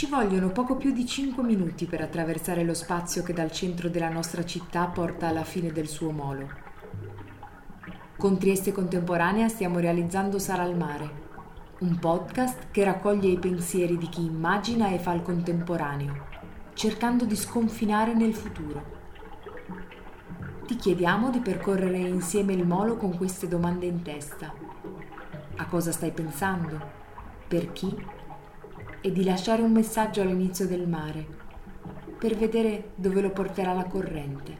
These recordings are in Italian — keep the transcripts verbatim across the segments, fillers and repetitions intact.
vogliono poco più di cinque minuti per attraversare lo spazio che dal centro della nostra città porta alla fine del suo molo. Con Trieste Contemporanea stiamo realizzando Sara al Mare, un podcast che raccoglie i pensieri di chi immagina e fa il contemporaneo, cercando di sconfinare nel futuro. Ti chiediamo di percorrere insieme il molo con queste domande in testa. A cosa stai pensando? Per chi? E di lasciare un messaggio all'inizio del mare, per vedere dove lo porterà la corrente.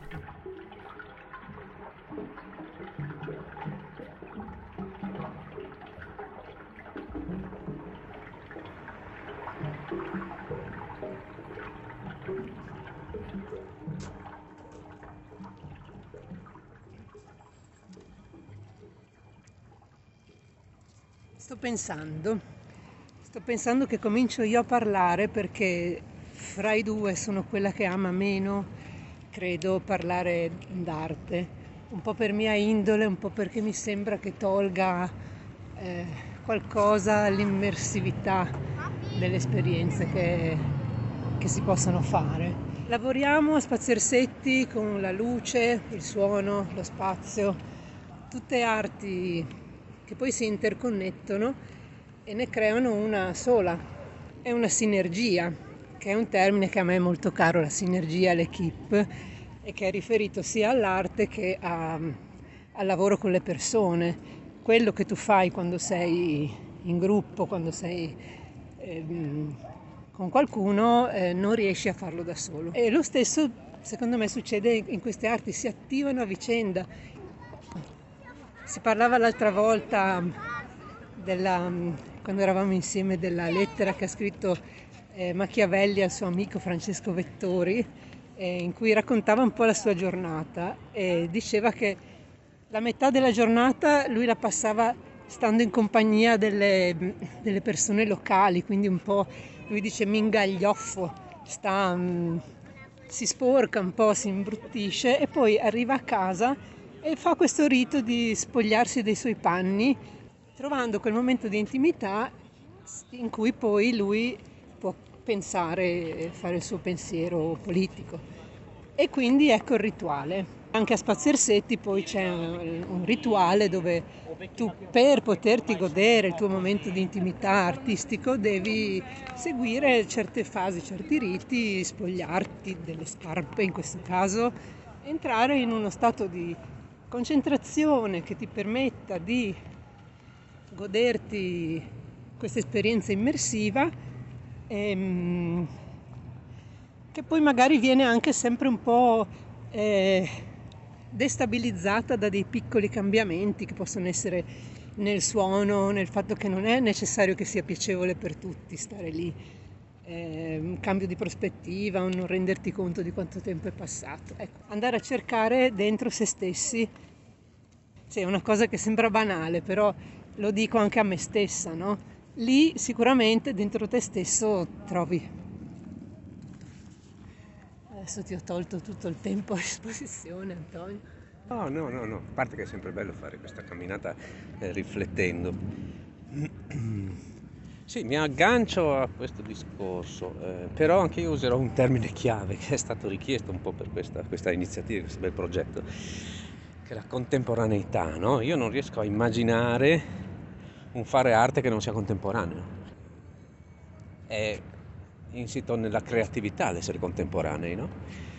Sto pensando, sto pensando che comincio io a parlare perché fra i due sono quella che ama meno, credo, parlare d'arte, un po' per mia indole, un po' perché mi sembra che tolga eh, qualcosa all'immersività delle esperienze che, che si possono fare. Lavoriamo a spaziersetti con la luce, il suono, lo spazio, tutte arti che poi si interconnettono e ne creano una sola. È una sinergia, che è un termine che a me è molto caro, la sinergia, l'equipe, e che è riferito sia all'arte che a, al lavoro con le persone. Quello che tu fai quando sei in gruppo, quando sei eh, con qualcuno, eh, non riesci a farlo da solo. E lo stesso, secondo me, succede in queste arti, si attivano a vicenda. Si parlava l'altra volta della, quando eravamo insieme, della lettera che ha scritto eh, Machiavelli al suo amico Francesco Vettori, eh, in cui raccontava un po' la sua giornata e diceva che la metà della giornata lui la passava stando in compagnia delle, delle persone locali, quindi un po', lui dice, mi ingaglioffo, sta, mh, si sporca un po', si imbruttisce e poi arriva a casa e fa questo rito di spogliarsi dei suoi panni, trovando quel momento di intimità in cui poi lui può pensare e fare il suo pensiero politico. E quindi ecco il rituale. Anche a Spaziersetti poi c'è un rituale dove tu, per poterti godere il tuo momento di intimità artistico, devi seguire certe fasi, certi riti, spogliarti delle scarpe in questo caso, entrare in uno stato di concentrazione che ti permetta di goderti questa esperienza immersiva, ehm, che poi magari viene anche sempre un po' eh, destabilizzata da dei piccoli cambiamenti che possono essere nel suono, nel fatto che non è necessario che sia piacevole per tutti stare lì, eh, un cambio di prospettiva, un non renderti conto di quanto tempo è passato. Ecco, andare a cercare dentro se stessi, sì, è una cosa che sembra banale, però lo dico anche a me stessa, no? Lì sicuramente dentro te stesso trovi. Adesso ti ho tolto tutto il tempo a disposizione, Antonio. No, no, no, no, a parte che è sempre bello fare questa camminata eh, riflettendo. Sì, mi aggancio a questo discorso, eh, però anche io userò un termine chiave che è stato richiesto un po' per questa, questa iniziativa, questo bel progetto, che è la contemporaneità, no? Io non riesco a immaginare un fare arte che non sia contemporaneo. È insito nella creatività l'essere contemporanei, no?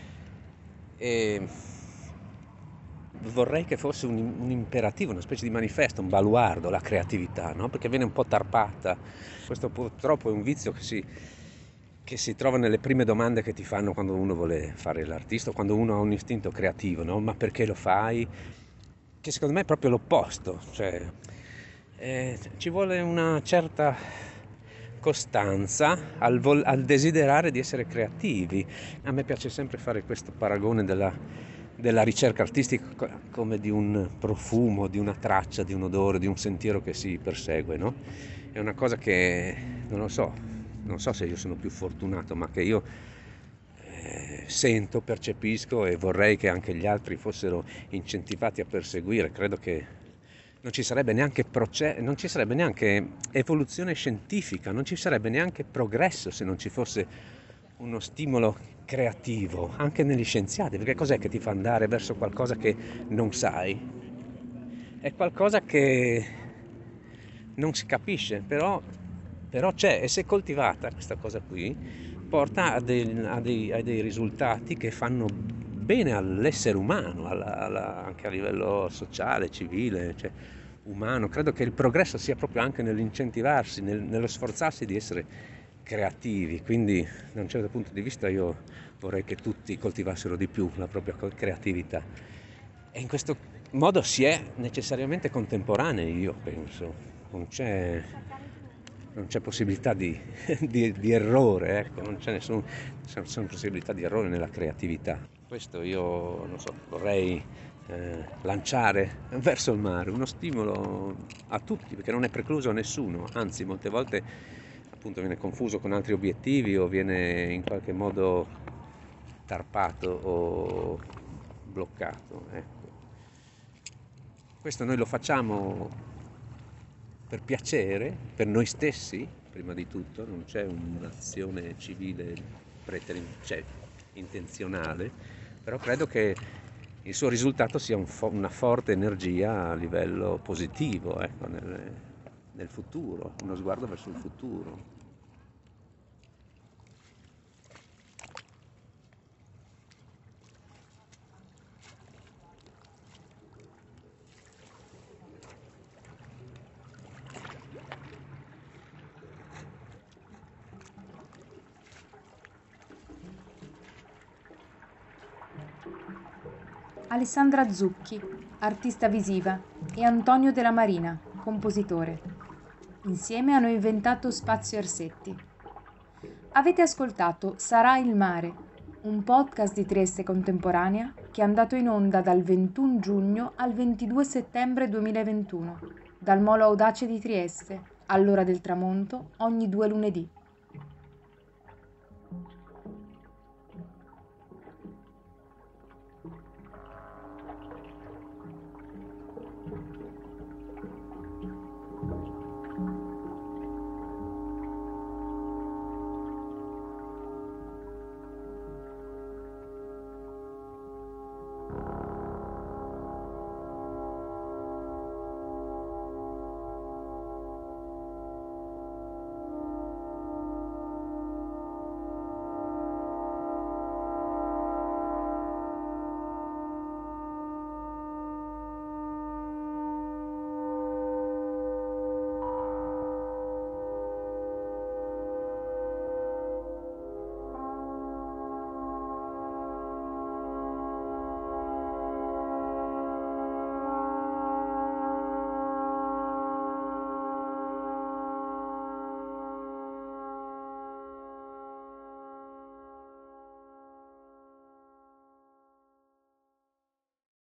E vorrei che fosse un, un imperativo, una specie di manifesto, un baluardo, la creatività, no? Perché viene un po' tarpata. Questo purtroppo è un vizio che si, che si trova nelle prime domande che ti fanno quando uno vuole fare l'artista, quando uno ha un istinto creativo, no? Ma perché lo fai? Che secondo me è proprio l'opposto, cioè eh, ci vuole una certa costanza al, vol- al desiderare di essere creativi. A me piace sempre fare questo paragone della, della ricerca artistica come di un profumo, di una traccia, di un odore, di un sentiero che si persegue, no? È una cosa che non lo so, non so se io sono più fortunato, ma che io eh, sento, percepisco e vorrei che anche gli altri fossero incentivati a perseguire. Credo che non ci sarebbe neanche proce- non ci sarebbe neanche evoluzione scientifica, non ci sarebbe neanche progresso se non ci fosse uno stimolo creativo, anche negli scienziati, perché cos'è che ti fa andare verso qualcosa che non sai? È qualcosa che non si capisce, però, però c'è, e se coltivata questa cosa qui, porta a dei, a dei, a dei risultati che fanno bene all'essere umano, alla, alla, anche a livello sociale, civile, cioè umano. Credo che il progresso sia proprio anche nell'incentivarsi, nel, nello sforzarsi di essere creativi, quindi da un certo punto di vista io vorrei che tutti coltivassero di più la propria creatività, e in questo modo si è necessariamente contemporanei, io penso, non c'è, non c'è possibilità di, di, di errore, ecco, non c'è nessun, nessuna possibilità di errore nella creatività. Questo io, non so, vorrei eh, lanciare verso il mare, uno stimolo a tutti, perché non è precluso a nessuno, anzi molte volte appunto viene confuso con altri obiettivi o viene in qualche modo tarpato o bloccato, ecco. Questo noi lo facciamo per piacere, per noi stessi, prima di tutto, non c'è un'azione civile preterin- cioè, intenzionale, però credo che il suo risultato sia un fo- una forte energia a livello positivo, ecco, nel, nel futuro, uno sguardo verso il futuro. Alessandra Zucchi, artista visiva, e Antonio Della Marina, compositore. Insieme hanno inventato Spazio Ersetti. Avete ascoltato Sarà il mare, un podcast di Trieste Contemporanea che è andato in onda dal ventuno giugno al ventidue settembre duemilaventuno, dal Molo Audace di Trieste, all'ora del tramonto, ogni due lunedì.